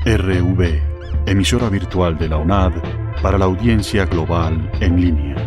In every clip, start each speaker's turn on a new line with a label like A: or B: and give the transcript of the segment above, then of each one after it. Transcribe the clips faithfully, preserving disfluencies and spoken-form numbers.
A: R V, emisora virtual de la UNAD para la audiencia global en línea.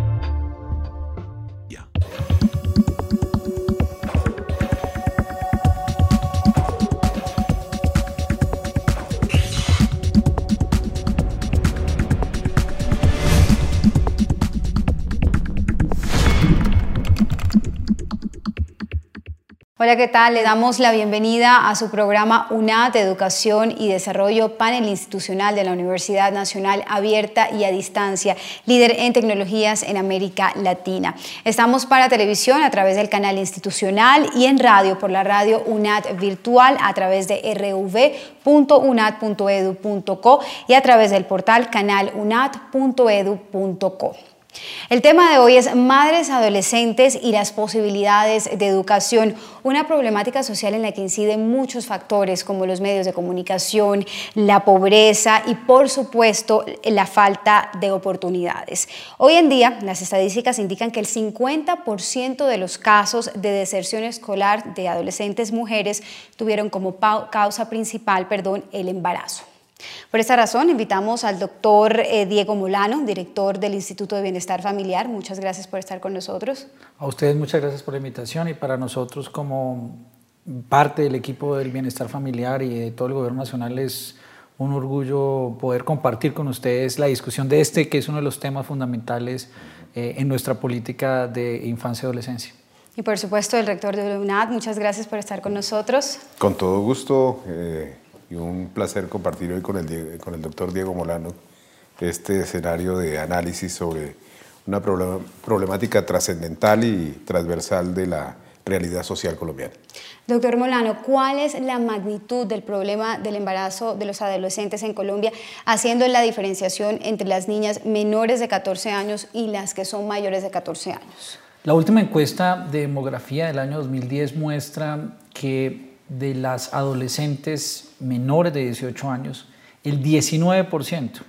B: Hola, ¿qué tal? Le damos la bienvenida a su programa UNAD de Educación y Desarrollo, panel institucional de la Universidad Nacional Abierta y a Distancia, líder en tecnologías en América Latina. Estamos para televisión a través del canal institucional y en radio por la radio UNAD virtual a través de r v punto unad punto edu punto co y a través del portal canal unad punto edu punto co. El tema de hoy es madres adolescentes y las posibilidades de educación, una problemática social en la que inciden muchos factores como los medios de comunicación, la pobreza y por supuesto la falta de oportunidades. Hoy en día las estadísticas indican que el cincuenta por ciento de los casos de deserción escolar de adolescentes mujeres tuvieron como causa principal, perdón, el embarazo. Por esta razón, invitamos al doctor eh, Diego Molano, director del Instituto de Bienestar Familiar. Muchas gracias por estar con nosotros.
C: A ustedes muchas gracias por la invitación y para nosotros como parte del equipo del Bienestar Familiar y de todo el Gobierno Nacional es un orgullo poder compartir con ustedes la discusión de este, que es uno de los temas fundamentales eh, en nuestra política de infancia y adolescencia.
B: Y por supuesto, el rector de la UNAD, muchas gracias por estar con nosotros.
D: Con todo gusto. Eh... Y un placer compartir hoy con el, con el doctor Diego Molano este escenario de análisis sobre una problemática trascendental y transversal de la realidad social colombiana.
B: Doctor Molano, ¿cuál es la magnitud del problema del embarazo de los adolescentes en Colombia, haciendo la diferenciación entre las niñas menores de catorce años y las que son mayores de catorce años?
C: La última encuesta de demografía del año dos mil diez muestra que de las adolescentes menores de dieciocho años, el diecinueve por ciento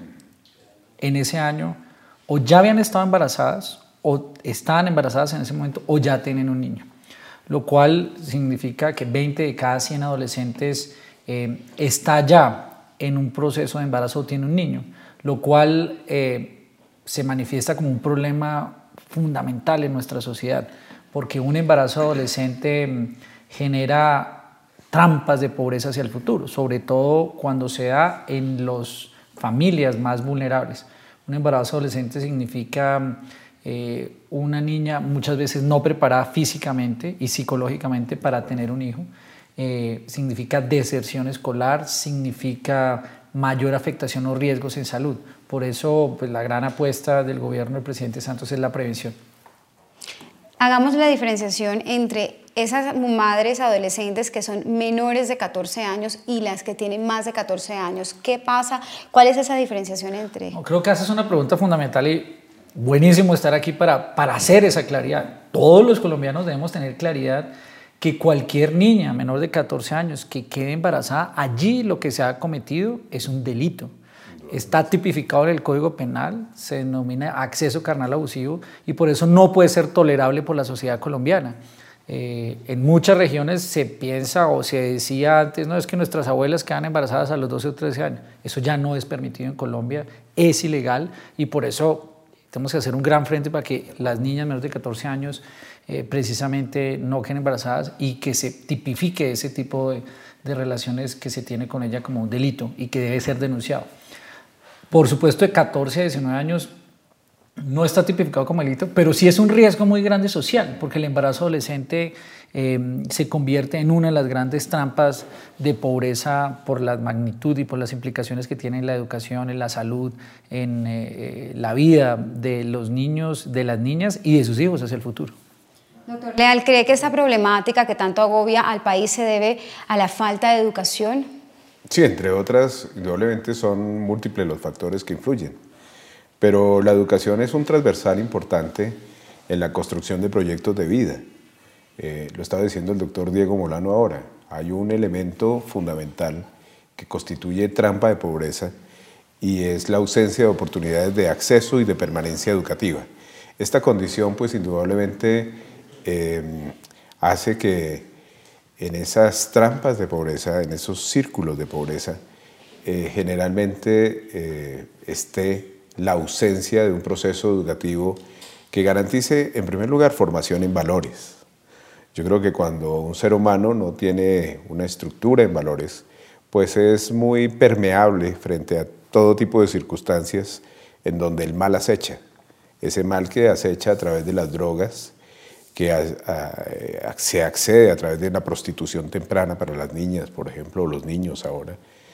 C: en ese año o ya habían estado embarazadas o estaban embarazadas en ese momento o ya tienen un niño, lo cual significa que veinte de cada cien adolescentes eh, está ya en un proceso de embarazo o tiene un niño, lo cual eh, se manifiesta como un problema fundamental en nuestra sociedad, porque un embarazo adolescente eh, genera trampas de pobreza hacia el futuro, sobre todo cuando se da en las familias más vulnerables. Un embarazo adolescente significa eh, una niña muchas veces no preparada físicamente y psicológicamente para tener un hijo, eh, significa deserción escolar, significa mayor afectación o riesgos en salud. Por eso pues, la gran apuesta del gobierno del presidente Santos es la prevención.
B: Hagamos la diferenciación entre esas madres adolescentes que son menores de catorce años y las que tienen más de catorce años. ¿Qué pasa? ¿Cuál es esa diferenciación entre?
C: No, creo que esa es una pregunta fundamental y buenísimo estar aquí para, para hacer esa claridad. Todos los colombianos debemos tener claridad que cualquier niña menor de catorce años que quede embarazada, allí lo que se ha cometido es un delito. Está tipificado en el Código Penal, se denomina acceso carnal abusivo y por eso no puede ser tolerable por la sociedad colombiana. Eh, en muchas regiones se piensa o se decía antes, no, es que nuestras abuelas quedan embarazadas a los doce o trece años. Eso ya no es permitido en Colombia, es ilegal y por eso tenemos que hacer un gran frente para que las niñas menores de catorce años eh, precisamente no queden embarazadas y que se tipifique ese tipo de, de relaciones que se tiene con ella como un delito y que debe ser denunciado. Por supuesto, de catorce a diecinueve años no está tipificado como delito, pero sí es un riesgo muy grande social, porque el embarazo adolescente eh, se convierte en una de las grandes trampas de pobreza por la magnitud y por las implicaciones que tiene en la educación, en la salud, en eh, la vida de los niños, de las niñas y de sus hijos hacia el futuro.
B: Doctor Leal, ¿cree que esta problemática que tanto agobia al país se debe a la falta de educación?
D: Sí, entre otras, indudablemente son múltiples los factores que influyen, pero la educación es un transversal importante en la construcción de proyectos de vida. Eh, lo estaba diciendo el doctor Diego Molano ahora, hay un elemento fundamental que constituye trampa de pobreza y es la ausencia de oportunidades de acceso y de permanencia educativa. Esta condición, pues indudablemente, eh, hace que en esas trampas de pobreza, en esos círculos de pobreza, eh, generalmente eh, esté la ausencia de un proceso educativo que garantice, en primer lugar, formación en valores. Yo creo que cuando un ser humano no tiene una estructura en valores, pues es muy permeable frente a todo tipo de circunstancias en donde el mal acecha. Ese mal que acecha a través de las drogas, que a, a, se accede a través de una prostitución temprana para las niñas, por ejemplo, o los niños ahora.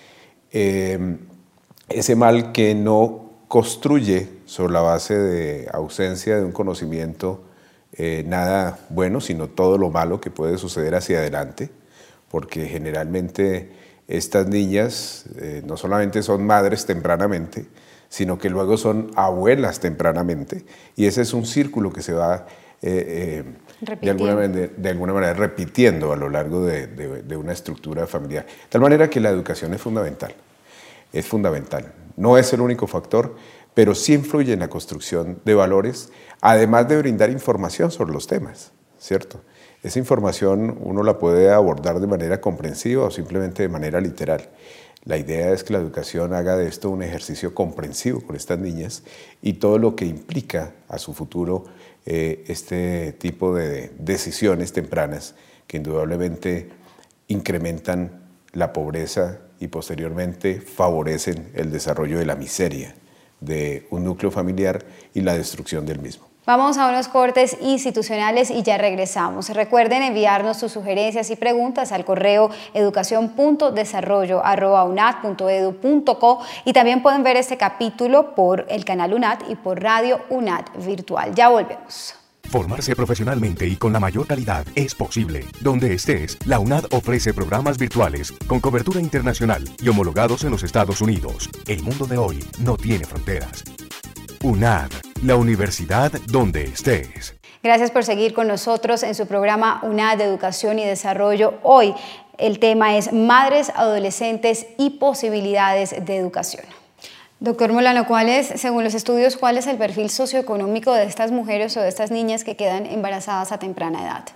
D: Eh, ese mal que no construye sobre la base de ausencia de un conocimiento eh, nada bueno, sino todo lo malo que puede suceder hacia adelante, porque generalmente estas niñas eh, no solamente son madres tempranamente, sino que luego son abuelas tempranamente, y ese es un círculo que se va eh, eh, de, alguna manera, de alguna manera repitiendo a lo largo de, de, de una estructura familiar. De tal manera que la educación es fundamental, es fundamental. No es el único factor, pero sí influye en la construcción de valores, además de brindar información sobre los temas, ¿cierto? Esa información uno la puede abordar de manera comprensiva o simplemente de manera literal. La idea es que la educación haga de esto un ejercicio comprensivo con estas niñas y todo lo que implica a su futuro eh, este tipo de decisiones tempranas que indudablemente incrementan la pobreza y posteriormente favorecen el desarrollo de la miseria de un núcleo familiar y la destrucción del mismo.
B: Vamos a unos cortes institucionales y ya regresamos. Recuerden enviarnos sus sugerencias y preguntas al correo educación punto desarrollo arroba unad punto edu punto co y también pueden ver este capítulo por el canal UNAD y por Radio UNAD Virtual. Ya volvemos.
E: Formarse profesionalmente y con la mayor calidad es posible. Donde estés, la UNAD ofrece programas virtuales con cobertura internacional y homologados en los Estados Unidos. El mundo de hoy no tiene fronteras. UNAD, la universidad donde estés.
B: Gracias por seguir con nosotros en su programa UNAD de Educación y Desarrollo. Hoy el tema es Madres, Adolescentes y Posibilidades de Educación. Doctor Molano, ¿cuál es, según los estudios, cuál es el perfil socioeconómico de estas mujeres o de estas niñas que quedan embarazadas a temprana edad?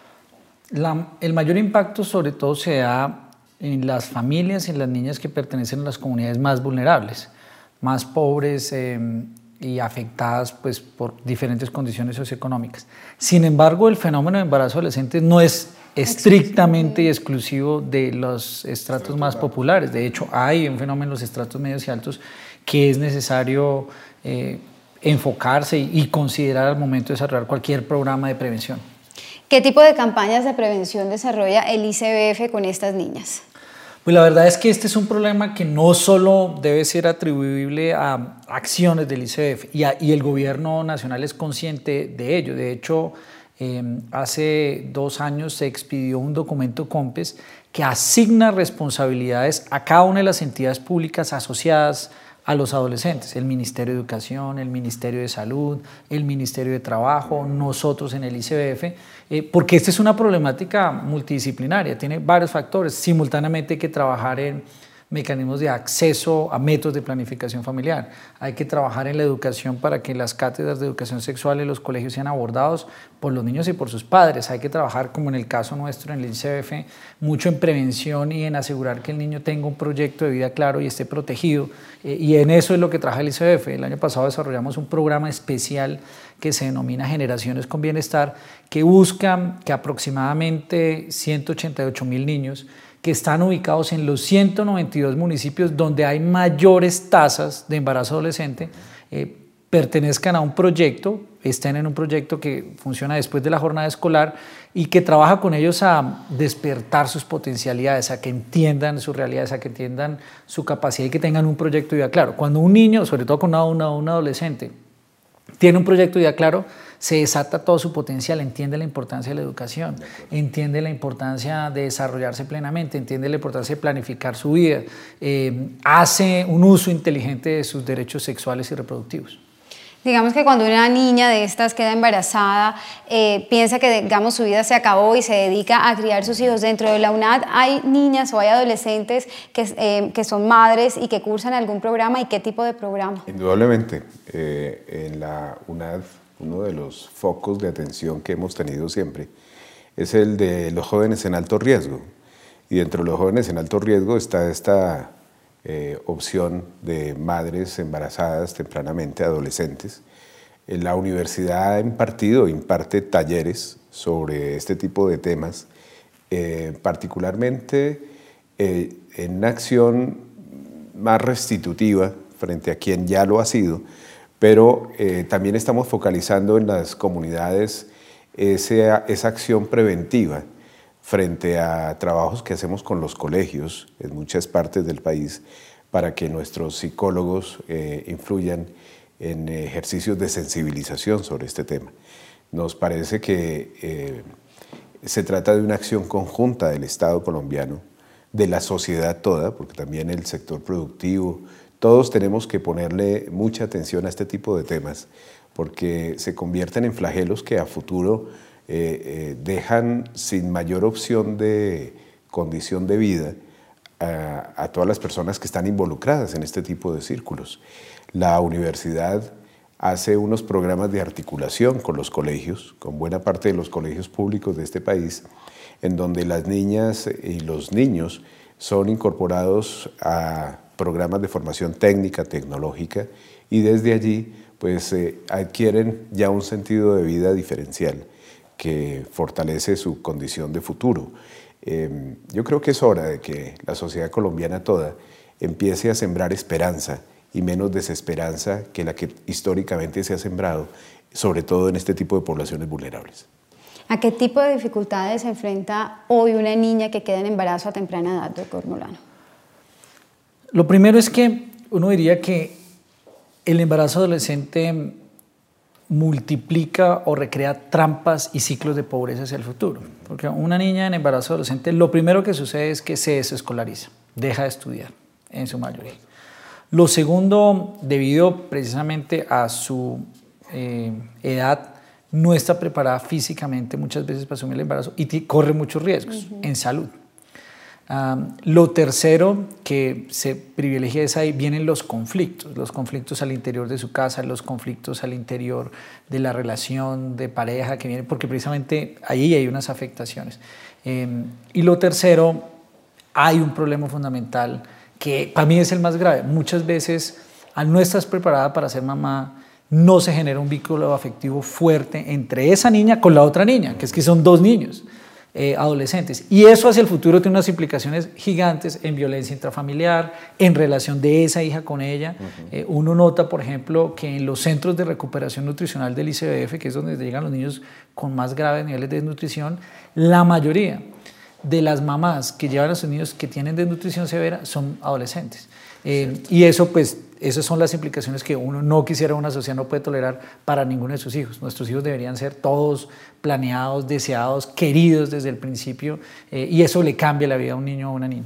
C: La, el mayor impacto sobre todo se da en las familias y en las niñas que pertenecen a las comunidades más vulnerables, más pobres eh, y afectadas pues, por diferentes condiciones socioeconómicas. Sin embargo, el fenómeno de embarazo adolescente no es estrictamente y exclusivo de los estratos más populares. De hecho, hay un fenómeno en los estratos medios y altos que es necesario eh, enfocarse y, y considerar al momento de desarrollar cualquier programa de prevención.
B: ¿Qué tipo de campañas de prevención desarrolla el I C B F con estas niñas?
C: Pues la verdad es que este es un problema que no solo debe ser atribuible a acciones del I C B F y, a, y el gobierno nacional es consciente de ello. De hecho, eh, hace dos años se expidió un documento COMPES que asigna responsabilidades a cada una de las entidades públicas asociadas a los adolescentes, el Ministerio de Educación, el Ministerio de Salud, el Ministerio de Trabajo, nosotros en el I C B F, eh, porque esta es una problemática multidisciplinaria, tiene varios factores. Simultáneamente hay que trabajar en mecanismos de acceso a métodos de planificación familiar, hay que trabajar en la educación para que las cátedras de educación sexual en los colegios sean abordados por los niños y por sus padres, hay que trabajar, como en el caso nuestro en el I C B F, mucho en prevención y en asegurar que el niño tenga un proyecto de vida claro y esté protegido, eh, y en eso es lo que trabaja el I C B F. El año pasado desarrollamos un programa especial que se denomina Generaciones con Bienestar, que busca que aproximadamente ciento ochenta y ocho mil niños que están ubicados en los ciento noventa y dos municipios donde hay mayores tasas de embarazo adolescente, eh, pertenezcan a un proyecto, estén en un proyecto que funciona después de la jornada escolar y que trabaja con ellos a despertar sus potencialidades, a que entiendan sus realidades, a que entiendan su capacidad y que tengan un proyecto de vida claro. Cuando un niño, sobre todo con una, una, un adolescente, tiene un proyecto de vida claro, se desata todo su potencial, entiende la importancia de la educación, entiende la importancia de desarrollarse plenamente, entiende la importancia de planificar su vida, eh, hace un uso inteligente de sus derechos sexuales y reproductivos.
B: Digamos que cuando una niña de estas queda embarazada, eh, piensa que digamos, su vida se acabó y se dedica a criar sus hijos. Dentro de la UNAD hay niñas o hay adolescentes que, eh, que son madres y que cursan algún programa. ¿Y qué tipo de programa?
D: Indudablemente, eh, en la UNAD uno de los focos de atención que hemos tenido siempre es el de los jóvenes en alto riesgo. Y dentro de los jóvenes en alto riesgo está esta eh, opción de madres embarazadas tempranamente, adolescentes. La universidad ha impartido, imparte talleres sobre este tipo de temas, eh, particularmente eh, en una acción más restitutiva frente a quien ya lo ha sido, pero eh, también estamos focalizando en las comunidades esa, esa acción preventiva frente a trabajos que hacemos con los colegios en muchas partes del país para que nuestros psicólogos eh, influyan en ejercicios de sensibilización sobre este tema. Nos parece que eh, se trata de una acción conjunta del Estado colombiano, de la sociedad toda, porque también el sector productivo, todos tenemos que ponerle mucha atención a este tipo de temas, porque se convierten en flagelos que a futuro eh, eh, dejan sin mayor opción de condición de vida a, a todas las personas que están involucradas en este tipo de círculos. La universidad hace unos programas de articulación con los colegios, con buena parte de los colegios públicos de este país, en donde las niñas y los niños son incorporados a programas de formación técnica, tecnológica, y desde allí pues, eh, adquieren ya un sentido de vida diferencial que fortalece su condición de futuro. Eh, yo creo que es hora de que la sociedad colombiana toda empiece a sembrar esperanza y menos desesperanza que la que históricamente se ha sembrado, sobre todo en este tipo de poblaciones vulnerables.
B: ¿A qué tipo de dificultades se enfrenta hoy una niña que queda en embarazo a temprana edad, doctor Molano?
C: Lo primero es que uno diría que el embarazo adolescente multiplica o recrea trampas y ciclos de pobreza hacia el futuro. Porque una niña en embarazo adolescente, lo primero que sucede es que se desescolariza, deja de estudiar en su mayoría. Lo segundo, debido precisamente a su eh, edad, no está preparada físicamente muchas veces para asumir el embarazo y corre muchos riesgos uh-huh. en salud. Um, lo tercero que se privilegia es ahí, vienen los conflictos, los conflictos al interior de su casa, los conflictos al interior de la relación de pareja que viene, porque precisamente ahí hay unas afectaciones. Eh, y lo tercero, hay un problema fundamental que para mí es el más grave. Muchas veces, al no estar preparada para ser mamá, no se genera un vínculo afectivo fuerte entre esa niña con la otra niña, que es que son dos niños eh, adolescentes. Y eso hacia el futuro tiene unas implicaciones gigantes en violencia intrafamiliar, en relación de esa hija con ella. Uh-huh. Eh, uno nota, por ejemplo, que en los centros de recuperación nutricional del I C B F, que es donde llegan los niños con más graves niveles de desnutrición, la mayoría de las mamás que llevan a sus niños que tienen desnutrición severa son adolescentes. Eh, y eso, pues, esas son las implicaciones que uno no quisiera, una sociedad no puede tolerar para ninguno de sus hijos. Nuestros hijos deberían ser todos planeados, deseados, queridos desde el principio, eh, y eso le cambia la vida a un niño o a una niña.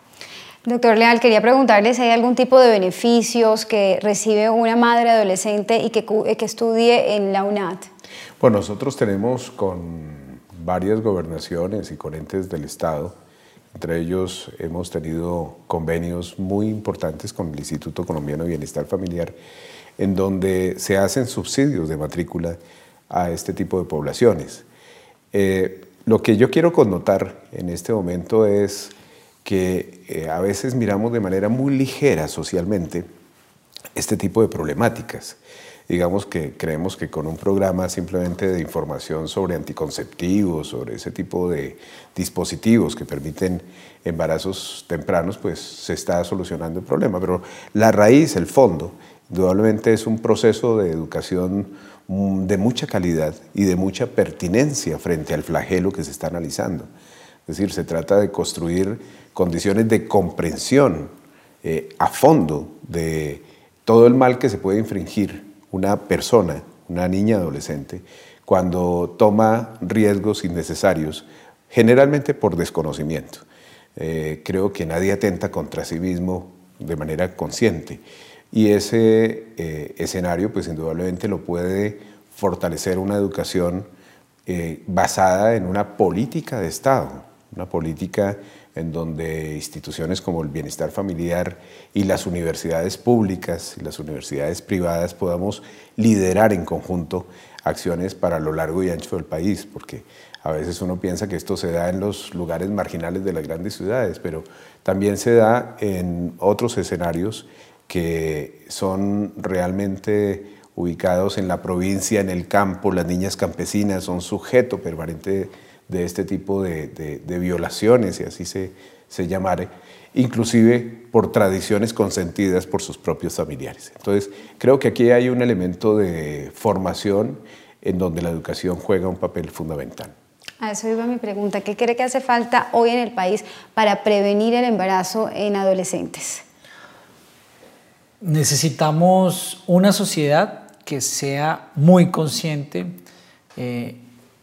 B: Doctor Leal, quería preguntarle si hay algún tipo de beneficios que recibe una madre adolescente y que, que estudie en la UNAD.
D: Bueno, nosotros tenemos con varias gobernaciones y con entes del Estado. Entre ellos hemos tenido convenios muy importantes con el Instituto Colombiano de Bienestar Familiar, en donde se hacen subsidios de matrícula a este tipo de poblaciones. Eh, lo que yo quiero connotar en este momento es que eh, a veces miramos de manera muy ligera socialmente este tipo de problemáticas. Digamos que creemos que con un programa simplemente de información sobre anticonceptivos, sobre ese tipo de dispositivos que permiten embarazos tempranos, pues se está solucionando el problema. Pero la raíz, el fondo, indudablemente es un proceso de educación de mucha calidad y de mucha pertinencia frente al flagelo que se está analizando. Es decir, se trata de construir condiciones de comprensión eh, a fondo de todo el mal que se puede infringir una persona, una niña adolescente, cuando toma riesgos innecesarios, generalmente por desconocimiento. Eh, creo que nadie atenta contra sí mismo de manera consciente. Y ese eh, escenario, pues indudablemente lo puede fortalecer una educación eh, basada en una política de Estado, una política en donde instituciones como el bienestar familiar y las universidades públicas y las universidades privadas podamos liderar en conjunto acciones para lo largo y ancho del país, porque a veces uno piensa que esto se da en los lugares marginales de las grandes ciudades, pero también se da en otros escenarios que son realmente ubicados en la provincia, en el campo. Las niñas campesinas son sujeto permanente de este tipo de, de, de violaciones, si así se, se llamare, inclusive por tradiciones consentidas por sus propios familiares. Entonces, creo que aquí hay un elemento de formación en donde la educación juega un papel fundamental.
B: A eso iba mi pregunta. ¿Qué cree que hace falta hoy en el país para prevenir el embarazo en adolescentes?
C: Necesitamos una sociedad que sea muy consciente eh,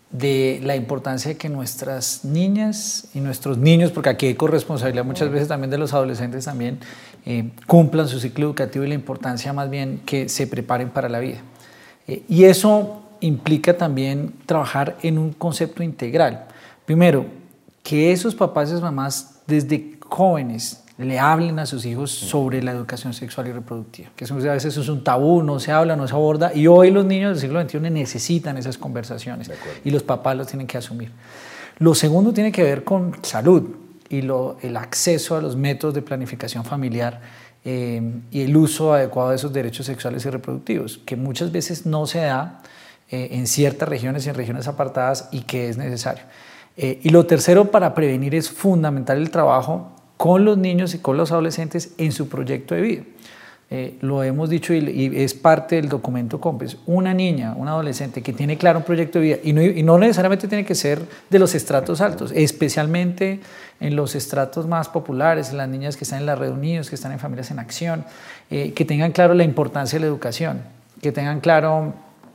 C: de la importancia de que nuestras niñas y nuestros niños, porque aquí hay corresponsabilidad muchas veces también de los adolescentes, también eh, cumplan su ciclo educativo y la importancia más bien que se preparen para la vida. Eh, y eso implica también trabajar en un concepto integral. Primero, que esos papás y esas mamás desde jóvenes le hablen a sus hijos sobre la educación sexual y reproductiva, que eso, a veces eso es un tabú, no se habla, no se aborda, y hoy los niños del siglo veintiuno necesitan esas conversaciones y los papás los tienen que asumir. Lo segundo tiene que ver con salud y lo, el acceso a los métodos de planificación familiar eh, y el uso adecuado de esos derechos sexuales y reproductivos, que muchas veces no se da eh, en ciertas regiones y en regiones apartadas y que es necesario. Eh, y lo tercero para prevenir es fundamental el trabajo con los niños y con los adolescentes en su proyecto de vida. Eh, lo hemos dicho y, y es parte del documento COMPES. Una niña, un adolescente que tiene claro un proyecto de vida y no, y no necesariamente tiene que ser de los estratos altos, especialmente en los estratos más populares, las niñas que están en la Red Unidos, que están en Familias en Acción, eh, que tengan claro la importancia de la educación, que tengan claro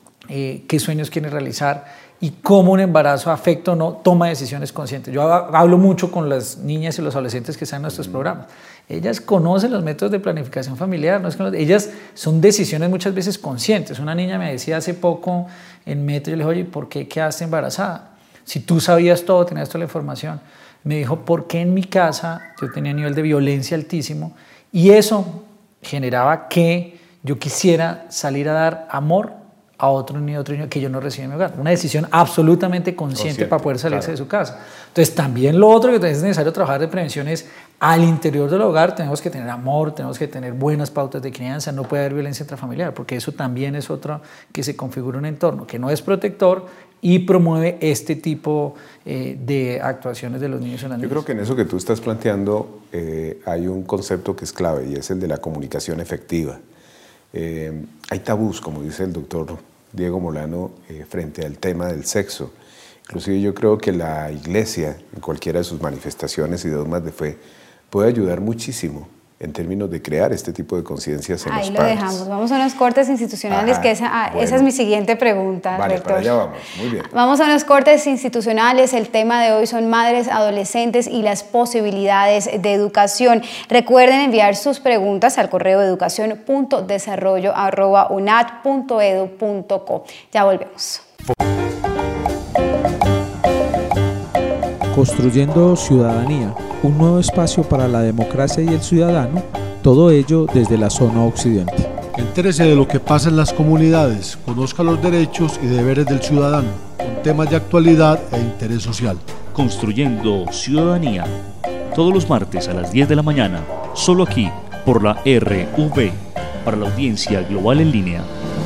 C: eh, qué sueños quieren realizar y cómo un embarazo afecta o no toma decisiones conscientes. Yo hablo mucho con las niñas y los adolescentes que están en nuestros programas. Ellas conocen los métodos de planificación familiar, no es que los, ellas son decisiones muchas veces conscientes. Una niña me decía hace poco en metro, yo le dije, oye, ¿por qué quedaste embarazada? Si tú sabías todo, tenías toda la información. Me dijo, ¿por qué en mi casa yo tenía un nivel de violencia altísimo? Y eso generaba que yo quisiera salir a dar amor a otro niño, otro niño que yo no recibo en mi hogar. Una decisión absolutamente consciente, consciente para poder salirse claro. de su casa. Entonces, también lo otro que es necesario trabajar de prevención es al interior del hogar tenemos que tener amor, tenemos que tener buenas pautas de crianza, no puede haber violencia intrafamiliar, porque eso también es otro que se configura un entorno que no es protector y promueve este tipo eh, de actuaciones de los niños y las niñas.
D: Yo creo que en eso que tú estás planteando eh, hay un concepto que es clave y es el de la comunicación efectiva. Eh, hay tabús, como dice el doctor Diego Molano, eh, frente al tema del sexo. Inclusive yo creo que la Iglesia, en cualquiera de sus manifestaciones y dogmas de fe, puede ayudar muchísimo en términos de crear este tipo de conciencias en
B: Ahí
D: los padres.
B: Ahí lo dejamos. Vamos a unos cortes institucionales,
D: Ajá,
B: que esa, ah,
D: bueno.
B: esa es mi siguiente pregunta,
D: Vale,
B: rector.
D: para allá vamos. Muy bien.
B: Vamos a unos cortes institucionales. El tema de hoy son madres, adolescentes y las posibilidades de educación. Recuerden enviar sus preguntas al correo educación punto desarrollo arroba unad punto edu punto co. Ya volvemos.
F: Construyendo ciudadanía, un nuevo espacio para la democracia y el ciudadano, todo ello desde la zona occidente.
G: Entérese de lo que pasa en las comunidades, conozca los derechos y deberes del ciudadano, con temas de actualidad e interés social.
H: Construyendo ciudadanía, todos los martes a las diez de la mañana, solo aquí, por la R V, para la audiencia global en línea.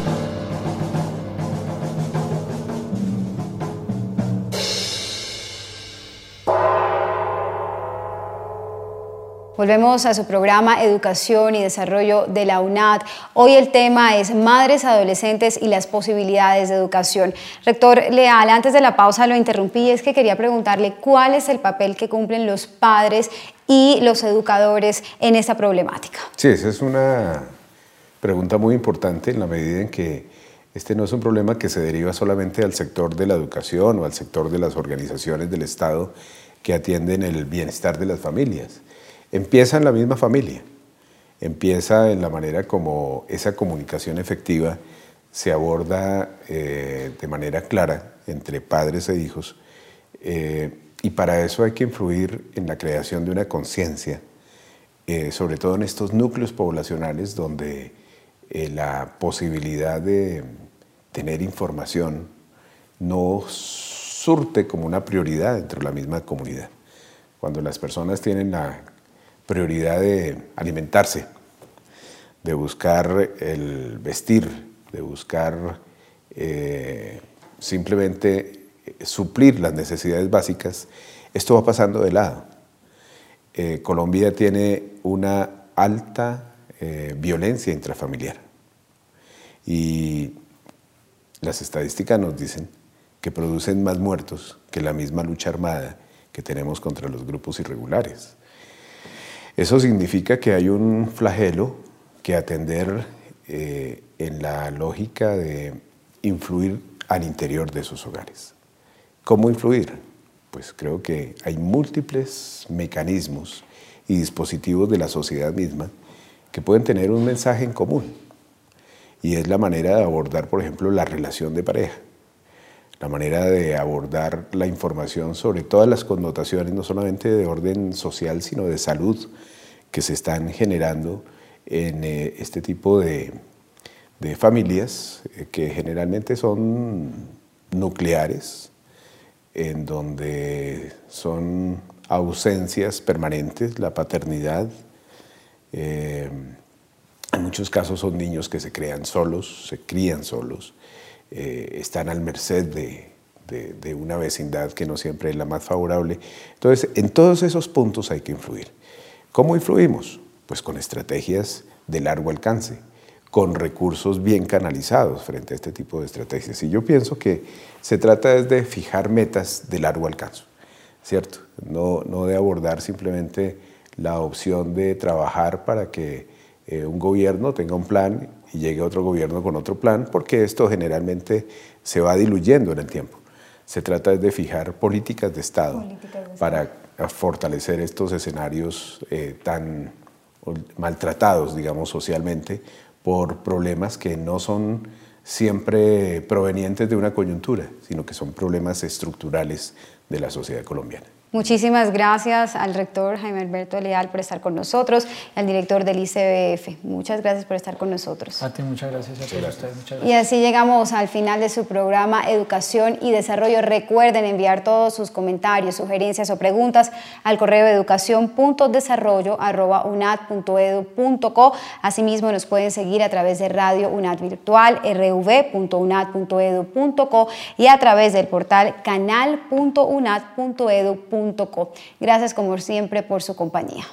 B: Volvemos a su programa Educación y Desarrollo de la UNAD. Hoy el tema es madres, adolescentes y las posibilidades de educación. Rector Leal, antes de la pausa lo interrumpí, es que quería preguntarle cuál es el papel que cumplen los padres y los educadores en esta problemática.
D: Sí, esa es una pregunta muy importante en la medida en que este no es un problema que se deriva solamente al sector de la educación o al sector de las organizaciones del Estado que atienden el bienestar de las familias. Empieza en la misma familia, empieza en la manera como esa comunicación efectiva se aborda eh, de manera clara entre padres e hijos eh, y para eso hay que influir en la creación de una conciencia, eh, sobre todo en estos núcleos poblacionales donde eh, la posibilidad de tener información no surte como una prioridad dentro de la misma comunidad. Cuando las personas tienen la prioridad de alimentarse, de buscar el vestir, de buscar eh, simplemente suplir las necesidades básicas, esto va pasando de lado. Eh, Colombia tiene una alta eh, violencia intrafamiliar y las estadísticas nos dicen que producen más muertos que la misma lucha armada que tenemos contra los grupos irregulares. Eso significa que hay un flagelo que atender eh, en la lógica de influir al interior de esos hogares. ¿Cómo influir? Pues creo que hay múltiples mecanismos y dispositivos de la sociedad misma que pueden tener un mensaje en común. Y es la manera de abordar, por ejemplo, la relación de pareja, la manera de abordar la información sobre todas las connotaciones, no solamente de orden social, sino de salud, que se están generando en eh, este tipo de, de familias eh, que generalmente son nucleares, en donde son ausencias permanentes, la paternidad. Eh, en muchos casos son niños que se crean solos, se crían solos, eh, están al merced de, de, de una vecindad que no siempre es la más favorable. Entonces, en todos esos puntos hay que influir. ¿Cómo influimos? Pues con estrategias de largo alcance, con recursos bien canalizados frente a este tipo de estrategias. Y yo pienso que se trata de fijar metas de largo alcance, ¿cierto? No, no de abordar simplemente la opción de trabajar para que eh, un gobierno tenga un plan y llegue otro gobierno con otro plan, porque esto generalmente se va diluyendo en el tiempo. Se trata de fijar políticas de Estado, políticas de para Estado. fortalecer estos escenarios eh, tan maltratados, digamos, socialmente, por problemas que no son siempre provenientes de una coyuntura, sino que son problemas estructurales de la sociedad colombiana.
B: Muchísimas gracias al rector Jaime Alberto Leal por estar con nosotros y al director del I C B F. Muchas gracias por estar con nosotros.
C: A ti, muchas gracias. A todos ustedes, muchas gracias.
B: Y así llegamos al final de su programa Educación y Desarrollo. Recuerden enviar todos sus comentarios, sugerencias o preguntas al correo educación punto desarrollo arroba unad punto edu punto co. Asimismo, nos pueden seguir a través de Radio UNAD Virtual, r v punto unad punto edu punto co y a través del portal canal punto unad punto edu punto co. Gracias como siempre por su compañía.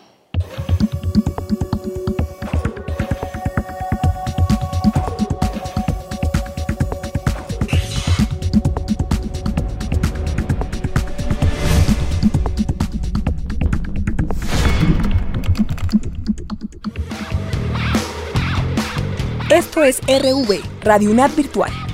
I: Esto es R V, Radio UNAD Virtual.